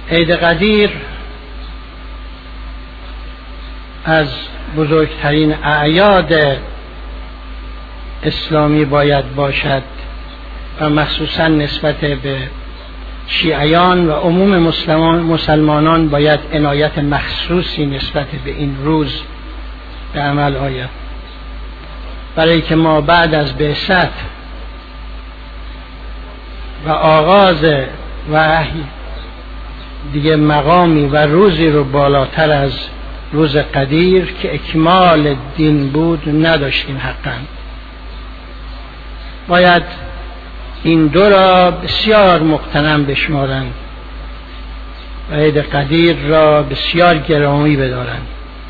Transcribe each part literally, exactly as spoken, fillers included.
عید قدیر از بزرگترین اعیاد اسلامی باید باشد و مخصوصا نسبت به شیعیان و عموم مسلمان مسلمانان باید عنایت مخصوصی نسبت به این روز به عمل آید، برای که ما بعد از بعثت و آغاز وحی دیگه مقامی و روزی رو بالاتر از روز قدیر که اکمال دین بود نداشتیم. حقا باید این دو را بسیار مقتنم بشمارند و عید قدیر را بسیار گرامی بدارند.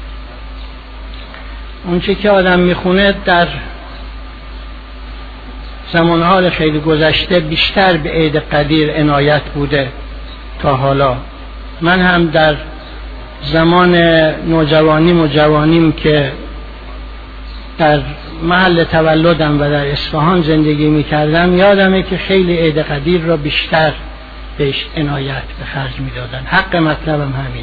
اونچه که آدم میخونه در زمانهای خیلی گذشته بیشتر به عید قدیر عنایت بوده تا حالا. من هم در زمان نوجوانیم و جوانیم که در محل تولدم و در اصفهان زندگی میکردم یادمه که خیلی عید قدیر را بیشتر بهش عنایت به خرج میدادن. حق مطلبم همینه،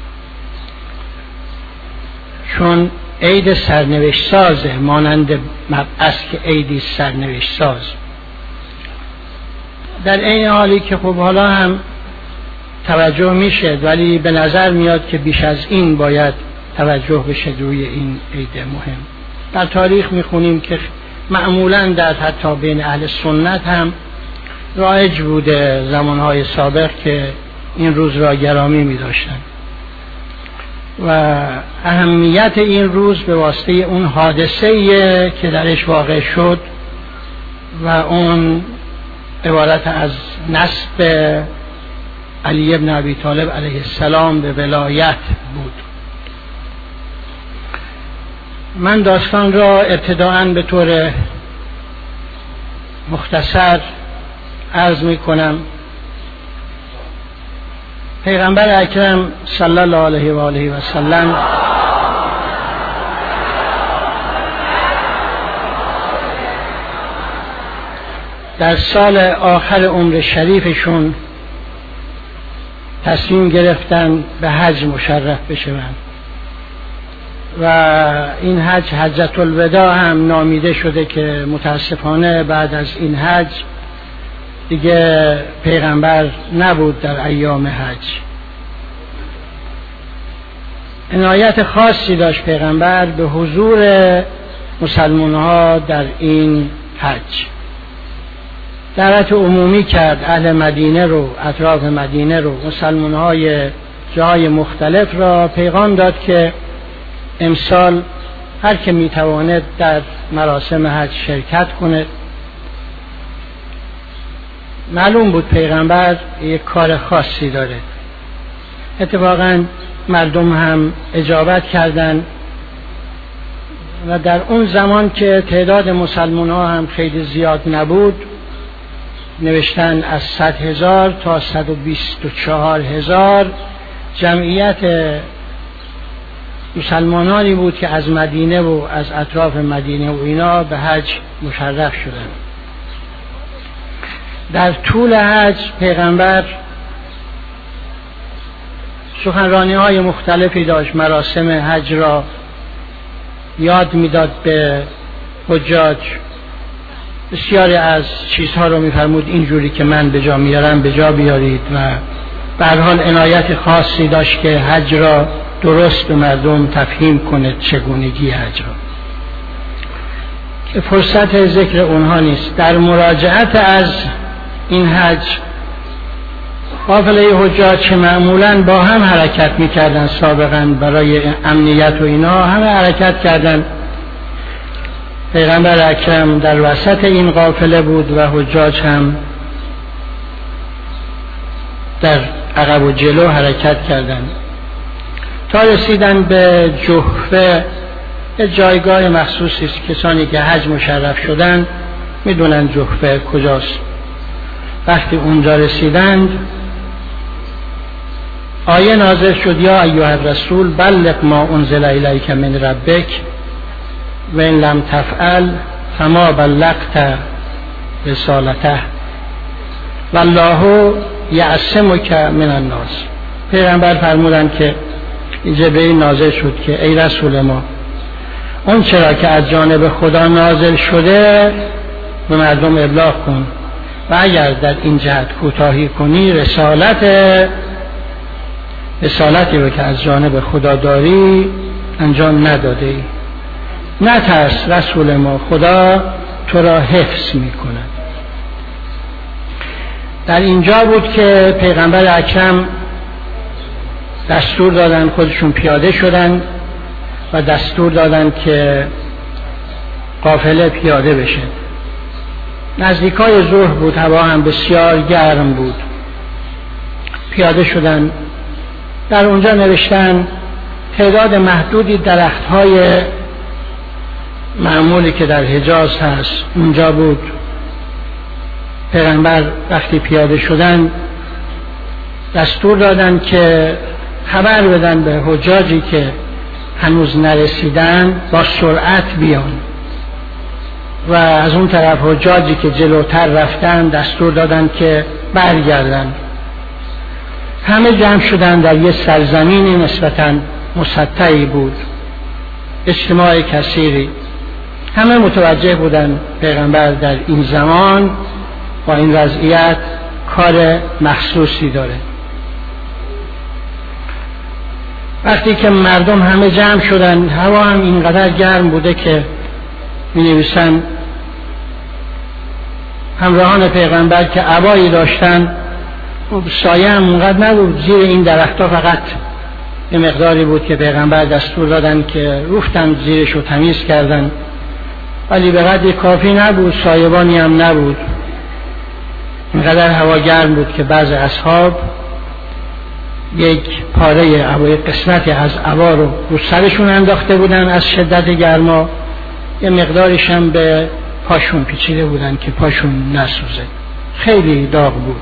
چون عید سرنوشت سازه، مانند مبعث که عیدی سرنوشت ساز. در این حالی که خب حالا هم توجه میشه، ولی به نظر میاد که بیش از این باید توجه بشه روی این عید مهم. در تاریخ میخونیم که معمولا در حتی بین اهل سنت هم رایج بوده زمانهای سابق که این روز را گرامی میداشتن و اهمیت این روز به واسطه اون حادثه‌ای که درش واقع شد و اون عبارت از نسب علی ابن ابی طالب علیه السلام به ولایت بود. من داستان را ابتداءً به طور مختصر عرض می کنم. پیغمبر اکرم صلی الله علیه و آله و سلم در سال آخر عمر شریفشون تصمیم گرفتن به حج مشرف بشوند و این حج حجة الوداع هم نامیده شده که متاسفانه بعد از این حج دیگه پیغمبر نبود در ایام حج. عنایت خاصی داشت پیغمبر به حضور مسلمان ها در این حج. دعوت عمومی کرد اهل مدینه رو، اطراف مدینه رو، مسلمان های جای مختلف را پیغام داد که امسال هر که میتواند در مراسم حج شرکت کنه. معلوم بود پیغمبر یک کار خاصی داره. اتفاقا مردم هم اجابت کردند و در اون زمان که تعداد مسلمان ها هم خیلی زیاد نبود، نوشتن از صد هزار تا صد و بیست و چهار هزار جمعیت مسلمانانی بود که از مدینه و از اطراف مدینه و اینا به حج مشرف شدند. در طول حج پیغمبر سخنرانی های مختلفی داشت، مراسم حج را یاد میداد به حجاج. بسیاری از چیزها رو میفرمود اینجوری که من به جا میارم به جا بیارید و به هر حال عنایت خاصی داشت که حج را درست به مردم تفهیم کنه، چگونگی حج را، که فرصت ذکر اونها نیست. در مراجعت از این حج قافله حجاج که معمولاً با هم حرکت میکردن سابقاً برای امنیت و اینا، همه حرکت کردن. پیغمبر اکرم در وسط این قافله بود و حجاج هم در عقب و جلو حرکت کردند تا رسیدن به جحفه. جایگاه مخصوصی است، کسانی که حج مشرف شدن میدونن جحفه کجاست. وقتی اونجا رسیدند آیه نازل شد یا ایها الرسول بلغ ما انزل الیک من ربک و ان لم تفعل فما بلغت رسالته والله یعصمک من الناس. پیغمبر فرمودند که جبرئیل نازل شد که ای رسول ما، اون چرا که از جانب خدا نازل شده به مردم ابلاغ کن و اگر در این جهت کوتاهی کنی رسالت رسالتی رو که از جانب خدا داری انجام نداده ای. نترس رسول ما، خدا تو را حفظ می کند. در اینجا بود که پیغمبر اکرم دستور دادن، خودشون پیاده شدن و دستور دادن که قافله پیاده بشه. نزدیکای ظهر بود، هوا هم بسیار گرم بود. پیاده شدن. در اونجا نوشتن تعداد محدودی درخت‌های معمولی که در حجاز هست اونجا بود. پیغمبر وقتی پیاده شدن دستور دادن که خبر بدن به حجاجی که هنوز نرسیدن با سرعت بیان و از اون طرف حجاجی که جلوتر رفتن دستور دادن که برگردن. همه جمع شدن در یه سرزمینی نسبتاً مسطحی بود، اجتماع کثیری. همه متوجه بودن پیغمبر در این زمان با این وضعیت کار مخصوصی داره. وقتی که مردم همه جمع شدن، هوا هم اینقدر گرم بوده که می نویسن همراهان پیغمبر که عبایی داشتن، سایه هم اونقدر نبود، زیر این درختها فقط یه مقداری بود که پیغمبر دستور دادن که رفتن زیرش رو تمیز کردن، ولی به قدری کافی نبود، سایبانی هم نبود. اینقدر هوا گرم بود که بعض اصحاب یک پاره عبای قسمتی از عبا رو رو سرشون انداخته بودن از شدت گرما، یه مقداریش هم به پاشون پیچیده بودن که پاشون نسوزه. خیلی داغ بود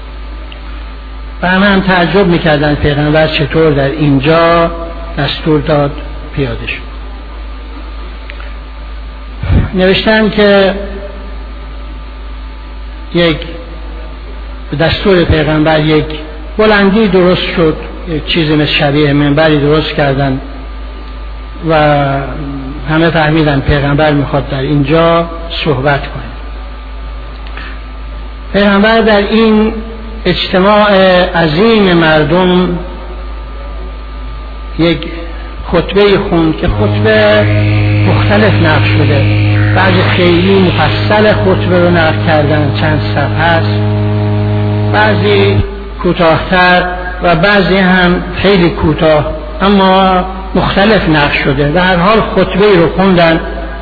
و همه هم تعجب میکردن پیغمبر چطور در اینجا دستور داد پیاده شد. نوشتن که یک دستور پیغمبر یک بلندی درست شد، یک چیزی مثل شبیه منبری درست کردن و همه فهمیدن پیغمبر میخواد در اینجا صحبت کنه. پیغمبر در این اجتماع عظیم مردم یک خطبه خوند که خطبه مختلف نقل شده. بعضی خیلی مفصل خطبه رو نقل کردن، چند صفحه است، بعضی کوتاه‌تر و بعضی هم خیلی کوتاه، اما مختلف نقل شده. در هر حال خطبه رو خوندن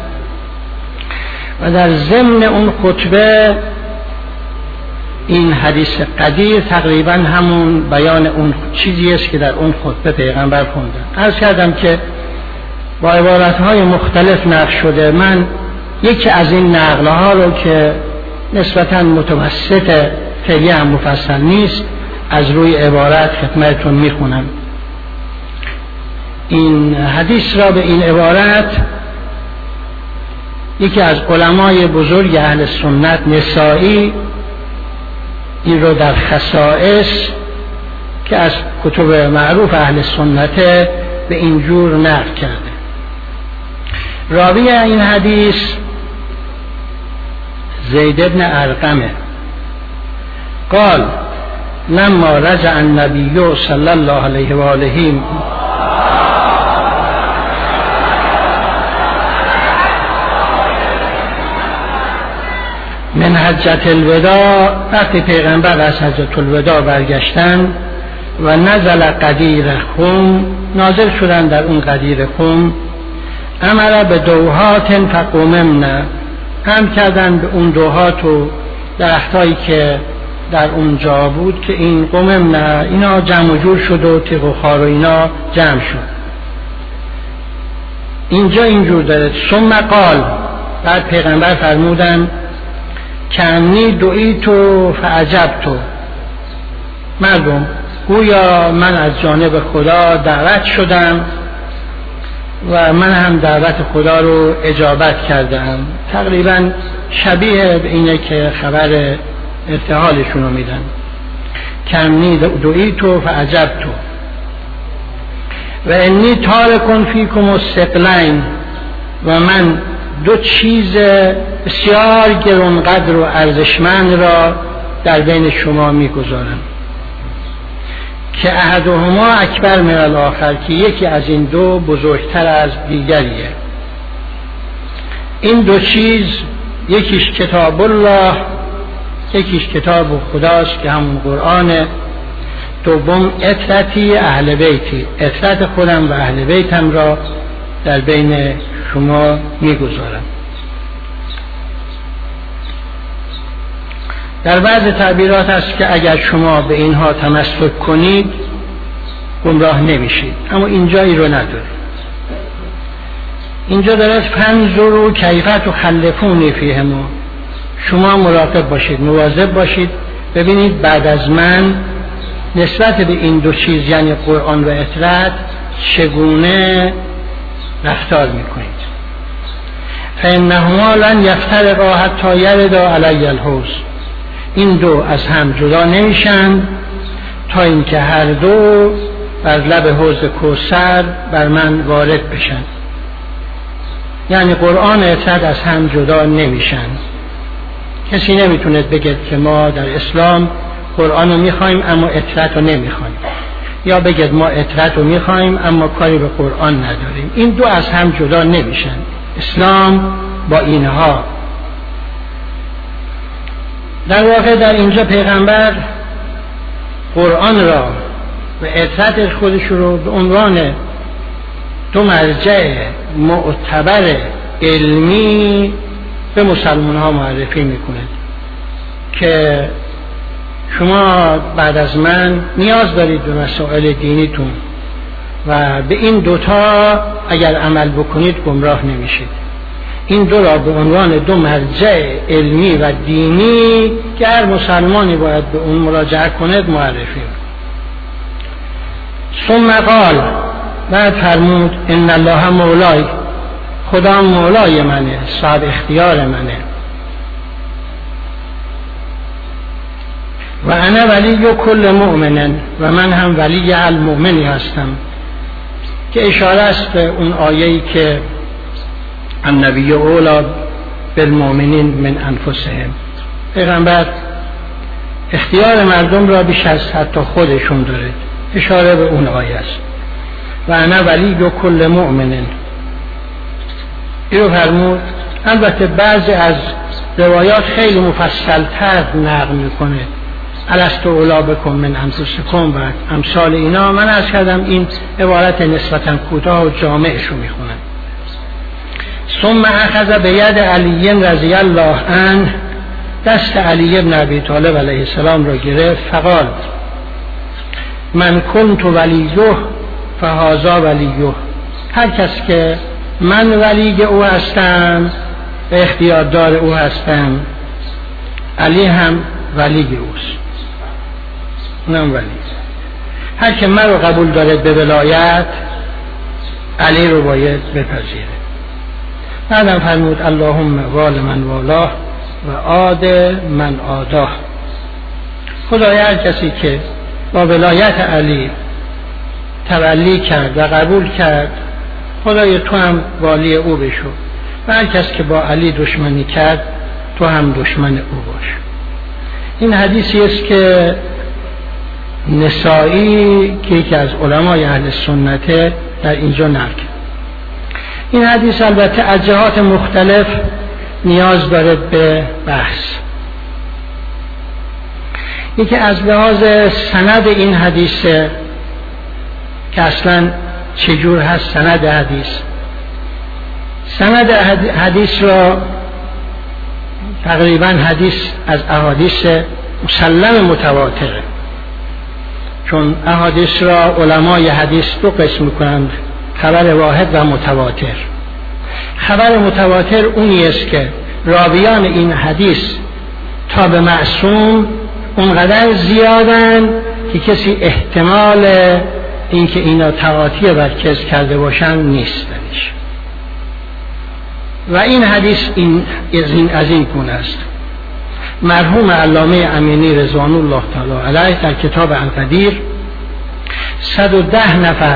و در ضمن اون خطبه این حدیث قدیر تقریبا همون بیان اون چیزی است که در اون خطبه پیغمبر خوندن. عرض کردم که با عبارتهای مختلف نقل شده. من یکی از این نقلها رو که نسبتاً متوسط، خیلی هم مفصل نیست، از روی عبارت خدمتتون میخونم. این حدیث را به این عبارت یکی از علمای بزرگ اهل سنت، نسائی، این رو در خصائص که از کتب معروف اهل سنت به اینجور نقل کرده. راوی این حدیث زید ابن ارقمه. قال لما رجع النبی صلی الله علیه و آله من حجت الوداع، وقتی پیغمبر از حجت الوداع برگشتن و نزل قدیر خم، نازل شدن در اون قدیر خم، امر به دوحات فقوممنا، هم کردن به اون دوحات و درختایی که در اونجا بود که این قوممنا، اینا جمع و جور شد و تیغ و خار و اینا جمع شد. اینجا اینجور داره. ثم قال، بعد پیغمبر فرمودن کانی دعیتو فعجبتو، مردم گویا من از جانب خدا دعوت شدم و من هم دعوت خدا رو اجابت کردم. تقریبا شبیه به اینه که خبر ارتحالشون رو میدن. کانی دعیتو فعجبتو. و انی تارکن فیکم الثقلین، و من دو چیز بسیار گرانقدر و ارزشمند را در بین شما میگذارم که احدهما اکبر من الاخر، که یکی از این دو بزرگتر از دیگریه. این دو چیز یکیش کتاب الله، یکیش کتاب خداست که همون قرآنه. دوم اطرتی اهل بیتی، اطرت خودم و اهل بیتم را در بین شما میگذارم. در بعض تعبیرات است که اگر شما به اینها تمسک کنید گمراه نمیشید، اما اینجایی رو نداره. اینجا داره فانظروا کیف تخلفون فیهما، شما مراقب باشید، مواظب باشید، ببینید بعد از من نسبت به این دو چیز یعنی قرآن و اطرت چگونه رفتار میکنید. فانهما لن یفترقا حتی یردا علی الحوض، این دو از هم جدا نمیشن تا اینکه هر دو بر لب حوض کوثر بر من وارد بشن. یعنی قرآن و اطرت از هم جدا نمیشن. کسی نمیتونه بگه که ما در اسلام قرآن رو میخوایم اما اطرت رو نمیخوایم، یا بگه ما اطرت رو میخوایم اما کاری به قرآن نداریم. این دو از هم جدا نمیشن. اسلام با اینها، در واقع در اینجا پیغمبر قرآن را و اطرت خودش رو به عنوان دو مرجع معتبر علمی به مسلمان ها معرفی میکنه که شما بعد از من نیاز دارید به مسائل دینیتون و به این دوتا اگر عمل بکنید گمراه نمیشید. این دو را به عنوان دو مرجع علمی و دینی که هر مسلمانی باید به اون مراجعه کند معرفی. ثم قال، بعد فرمود ان الله مولای، خدا مولای منه، صاحب اختیار منه، و انا ولی کل مؤمن، و من هم ولی المؤمنی هستم، که اشاره است به اون آیه‌ای که النبی اولی بالمؤمنین من انفسهم، پیغمبر اختیار مردم را بیش از حتی خودشون داره، اشاره به اون آیه است. و انا ولی کل مؤمن، اینو فرمود. البته بعضی از روایات خیلی مفصل‌تر نقل میکنه، الستو اولی بکم من انفسکم و امثال اینا. من عرض کردم این عبارت نسبتاً کوتاه و جامعش رو میخونم. ثم اخذ بید علی رضی الله عنه، دست علی بن ابی طالب علیه السلام را گرفت. فقال من کنت ولیه فهذا ولیه، هر کس که من ولی او هستم و اختیاردار او هستم، علی هم ولی اوست، اونم ولی. هر که من رو قبول دارد به ولایت، علی رو باید بپذیره. بعدم فرمود اللهم وال من والاه و عاد من عاداه، خدای هر کسی که با ولایت علی تولی کرد و قبول کرد، خدای تو هم والی او بشو، و هر کس که با علی دشمنی کرد تو هم دشمن او باش. این حدیثی است که نسائی که یکی از علمای اهل سنت در اینجا نقل کرد. این حدیث البته از جهات مختلف نیاز دارد به بحث. یکی از لحاظ سند این حدیث که اصلا چجور هست سند حدیث. سند حدیث را تقریبا حدیث از احادیث مسلم متواتره، چون احادیث را علمای حدیث دو قسم میکنند، خبر واحد و متواتر. خبر متواتر اونی است که راویان این حدیث تا به معصوم اونقدر زیادن که کسی احتمال اینکه اینا تعاطی بر کذب کرده باشن نیست درش. و این حدیث این از این از این گونه است. مرحوم علامه امینی رضوان الله تعالی علیه در کتاب القدیر صد و ده نفر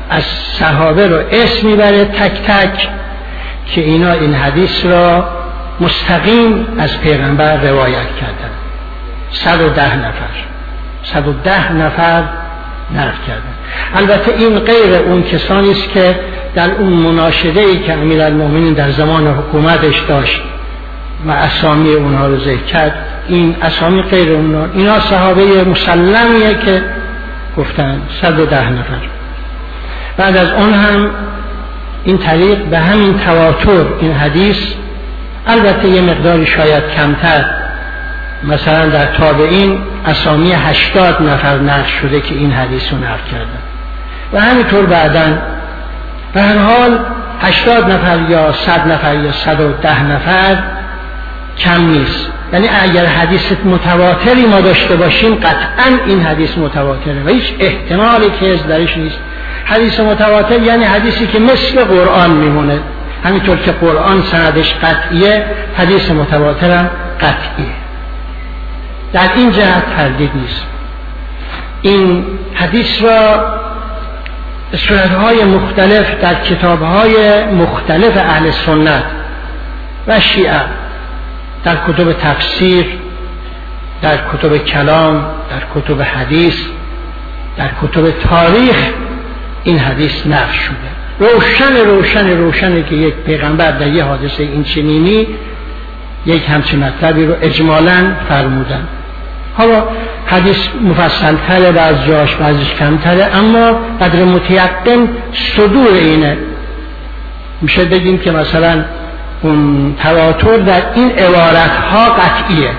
از صحابه رو اسم میبره تک تک که اینا این حدیث را مستقیم از پیغمبر روایت کردن. صد و ده نفر صد و ده نفر نقل کردن. البته این غیر اون کسانی است که در اون مناشده‌ای که امیرالمومنین در زمان حکومتش داشت و اسامی اونها رو ذکر کرد. این اسامی غیر اونها، اینا صحابه مسلمیه که گفتن صد و ده نفر. بعد از اون هم این طریق به همین تواتر این حدیث، البته یه مقداری شاید کمتر، مثلا در تابعین اسامی هشتاد نفر نقل شده که این حدیث رو نقل کردن و همینطور بعدن. به هر حال هشتاد نفر یا صد نفر یا صد و ده نفر کم نیست. یعنی اگر حدیث متواتری ما داشته باشیم قطعا این حدیث متواتره و هیچ احتمالی که از درش نیست. حدیث متواتر یعنی حدیثی که مثل قرآن میمونه، همینطور که قرآن سندش قطعیه، حدیث متواتر هم قطعیه. در این جهت تردید نیست. این حدیث را صورتهای مختلف در کتابهای مختلف اهل سنت و شیعه، در کتب تفسیر، در کتب کلام، در کتب حدیث، در کتب تاریخ این حدیث نقل شده. روشن روشن روشنه که یک پیغمبر در یه حادثه این چنینی یک همچین مطلبی رو اجمالاً فرمودن. حالا حدیث مفصل تره، بعض جاش بعضیش کمتره، اما قدر متیقن صدور اینه. میشه بگیم که مثلا اون تواتر در این عبارت ها قطعیه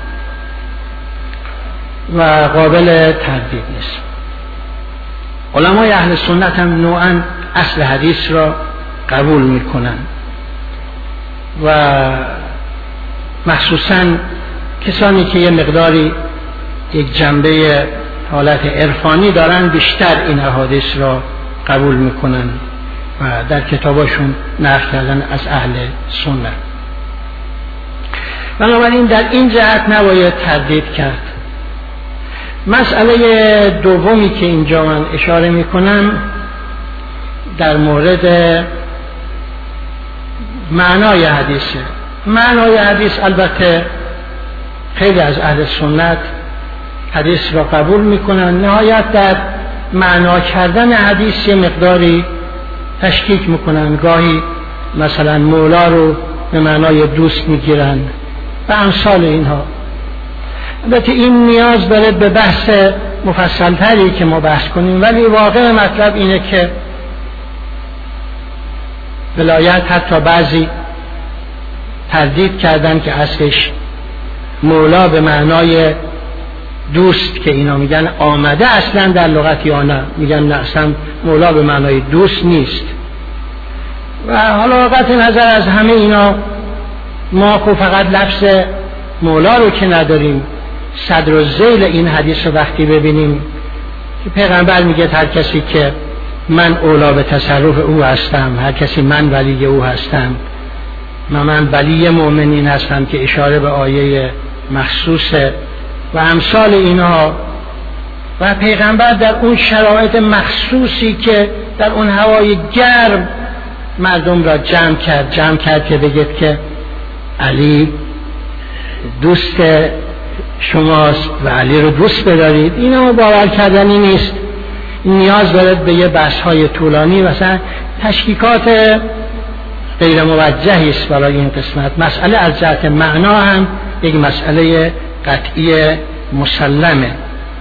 و قابل تردید نیست. علمای اهل سنت هم نوعا اصل حدیث را قبول میکنن و مخصوصا کسانی که یه مقداری یک جنبه حالت عرفانی دارن بیشتر این احادیث را قبول میکنن و در کتاباشون نقل کردن از اهل سنت. بنابراین در این جهت نباید تردید کرد. مسئله دومی که اینجا من اشاره میکنم در مورد معنای حدیثه. معنای حدیث البته خیلی از اهل سنت حدیث را قبول میکنن، نهایت در معنا کردن حدیث یه مقداری تشکیک میکنن. گاهی مثلا مولا رو به معنای دوست میگیرن و امثال اینها. البته این نیاز داره به بحث مفصل تری که ما بحث کنیم، ولی واقع مطلب اینه که ولایت حتی بعضی تردید کردن که اصلش مولا به معنای دوست که اینا میگن آمده اصلا در لغت یا نه، میگن نه اصلا مولا به معنای دوست نیست. و حالا قطع نظر از همه اینا ما خب فقط لفظ مولا رو که نداریم، صدر و ذیل این حدیث رو وقتی ببینیم که پیغمبر میگه هر کسی که من اولا به تصرف او هستم، هر کسی من ولی او هستم و من ولی مؤمنین هستم که اشاره به آیه مخصوصه و امثال اینها. و پیغمبر در اون شرایط مخصوصی که در اون هوای گرم مردم را جمع کرد جمع کرد که بگید که علی دوست شماست و علی رو دوست بدارید، اینا باور کردنی نیست. نیاز دارد به یه بحث های طولانی، مثلا تشکیکات غیر موجهی است برای این قسمت. مسئله از جهت معنا هم یک مسئله قطعی مسلمه.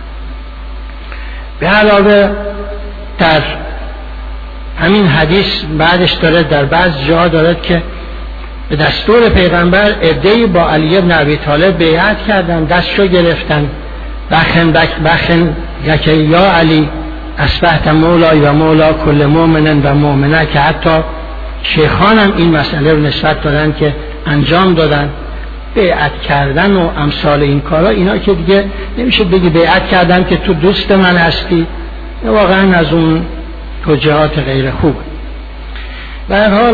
به علاوه در همین حدیث بعدش داره در بعض جا دارد که به دستور پیغمبر عده‌ای با علی بن ابی طالب بیعت کردن، دستشو گرفتن، بخن بک بخن یکی یا علی اصبحت مولای و مولا کل مؤمن و مؤمنه، که حتی شیخان هم این مسئله رو نسبت دادن که انجام دادن. بیعت کردن و امثال این کارا، اینا که دیگه نمیشه بگی بیعت کردن که تو دوست من هستی، واقعا از اون توجیهات غیر خوب. به هر حال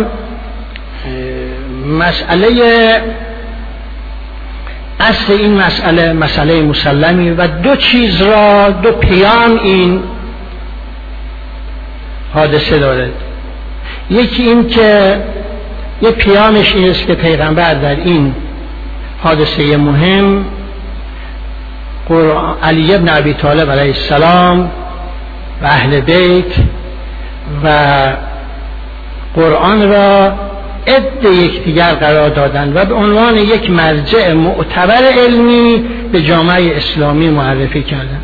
مسئله اصل این مسئله مسئله مسلمی و دو چیز را، دو پیام این حادثه دارد. یکی این که یه پیامش این است که پیغمبر در این حادثه مهم علی ابن ابی طالب علیه السلام و اهل بیت و قرآن را ضد یکدیگر قرار دادند و به عنوان یک مرجع معتبر علمی به جامعه اسلامی معرفی کردند.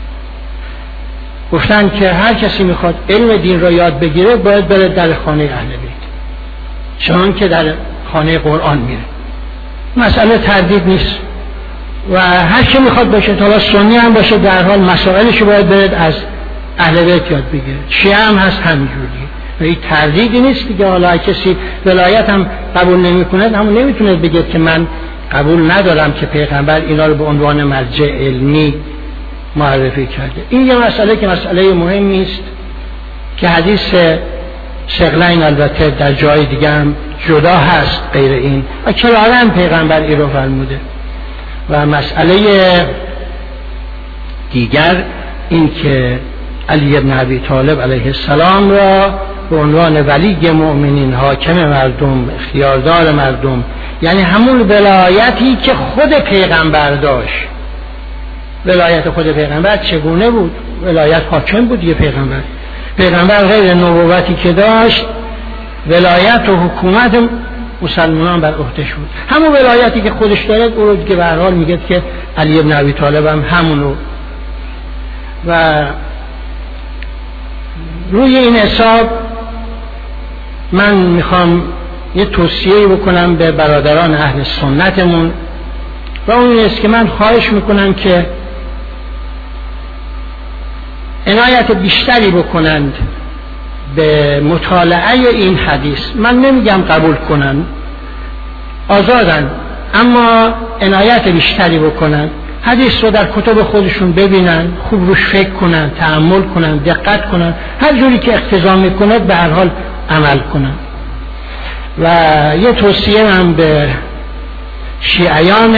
گفتند که هر کسی میخواد علم دین را یاد بگیره باید بره در خانه اهل بیت، چون که در خانه قرآن میره. مسئله تردید نیست و هر کی میخواد باشه، تا سنی هم باشه، در حال مسائلش باید برد از اهل بیت یاد بگیره. شیعه هم هست همینجوری و این تردیدی نیست دیگه. حالا کسی ولایت هم قبول نمی کند، همون نمیتونه بگه که من قبول ندارم که پیغمبر اینا رو به عنوان مرجع علمی معرفی کرده. این یه مسئله که مسئله مهمی است که حدیث شغلین البته در جای دیگه هم جدا هست غیر این و کلارن پیغمبر این رو فرموده. و مسئله دیگر این که علی ابن ابی طالب علیه السلام را به عنوان ولی مؤمنین، حاکم مردم، اختیاردار مردم، یعنی همون ولایتی که خود پیغمبر داشت. ولایت خود پیغمبر چگونه بود؟ ولایت حاکم بود یه پیغمبر. پیغمبر غیر نبوتی که داشت ولایت و حکومت مسلمانان بر عهدهش بود. همون ولایتی که خودش دارد او رو دیگه به هر حال میگه که علی ابن ابی طالب هم همون رو. و روی این حساب من میخوام یه توصیه بکنم به برادران اهل سنتمون و اون است که من خواهش میکنم که عنایت بیشتری بکنند به مطالعه این حدیث. من نمیگم قبول کنن، آزادن، اما عنایت بیشتری بکنن، حدیث رو در کتب خودشون ببینن، خوب روش فکر کنن، تأمل کنن، دقت کنن، هر جوری که اقتضا میکند به هر حال عمل کنن. و یه توصیه من به شیعیان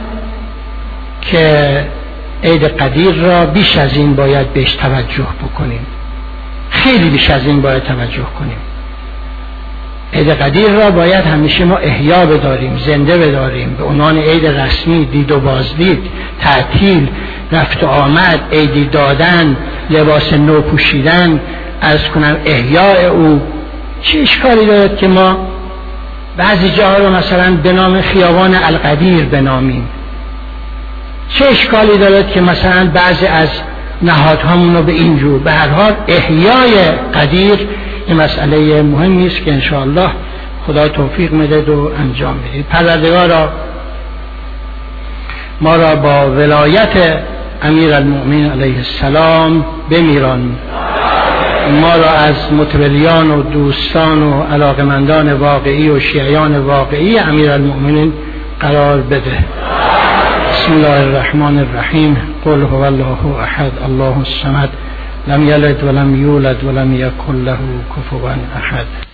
که عید قدیر را بیش از این باید بهش توجه بکنیم، خیلی بیش از این باید توجه کنیم. عید قدیر را باید همیشه ما احیا بداریم، زنده بداریم، به عنوان عید رسمی، دید و بازدید، تعطیل، رفت و آمد، عیدی دادن، لباس نو پوشیدن، عرض کنم احیاء او. چه اشکالی دارد که ما بعضی جاها رو مثلا به نام خیابان القدیر بنامیم؟ چه اشکالی دارد که مثلا بعضی از نهادهامون رو به اینجور؟ به هر حال احیای قدیر این مسئله مهمی است که انشاءالله خدا توفیق میده و انجام میده. پروردگارا ما را با ولایت امیر المؤمنین علیه السلام بمیران، ما را از متولیان و دوستان و علاقمندان واقعی و شیعیان واقعی امیر المؤمنین قرار بده. بسم الله الرحمن الرحیم. قل هو الله احد الله الصمد لم یلد ولم یولد ولم یکن له کفوا احد.